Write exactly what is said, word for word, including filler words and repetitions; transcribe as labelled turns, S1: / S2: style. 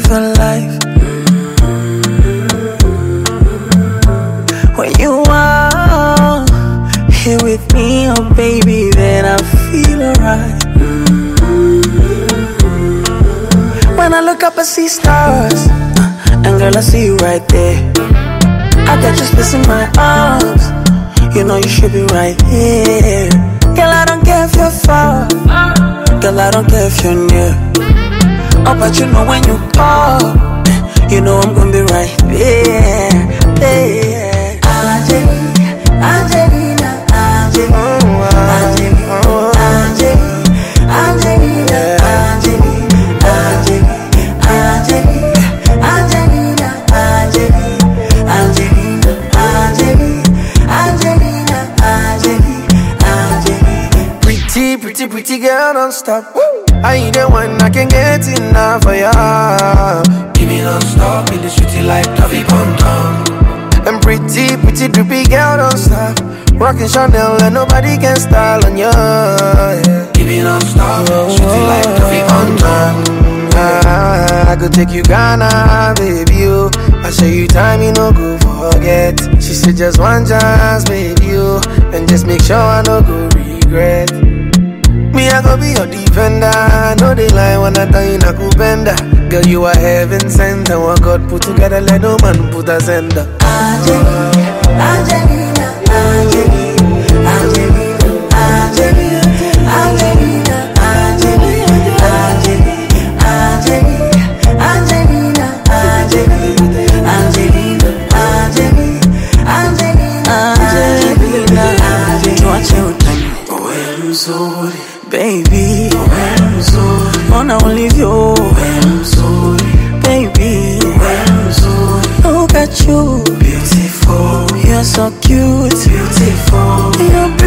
S1: for life. When you are here with me, oh baby, then I feel alright. When I look up, I see stars, and girl, I see you right there. I got you space in my arms, you know you should be right here. Girl, I don't care if you're far, girl, I don't care if you're near. Oh, but you know when you call, you know I'm gonna be right there, there. Angelina, Angelina, Angelina, Angelina, Angelina, Angelina, Angelina, Angelina, Angelina, Angelina, Angelina, Angelina.
S2: Pretty, pretty, pretty girl, don't stop. I ain't the one I can get enough of ya. Give me non-stop in the city like Duffy Pom Tom. And pretty, pretty, drippy girl, don't stop. Rockin' Chanel and nobody can style on ya. Yeah. Give me non-stop in the city like Duffy Pom Tom. Ah, I could take you Ghana, baby, you. I show you time, you no go forget. She said just one chance, baby, you. And just make sure I no go regret. Me, I go be your defender. No, they lie when I tell you I could bender. Girl, you are heaven sent. And what God put together, let no man put a sender.
S1: Angelina, Angelina, Angelina, Angelina, Angelina, Angelina, Angelina, Angelina, Angelina, Angelina, Angelina, tuache utani.
S2: Wewe mzuri,
S1: baby.
S2: wewe mzuri,
S1: Ona ulivyo.
S2: wewe mzuri,
S1: Baby,
S2: wewe mzuri,
S1: look at you,
S2: beautiful,
S1: you're so cute,
S2: beautiful.
S1: you're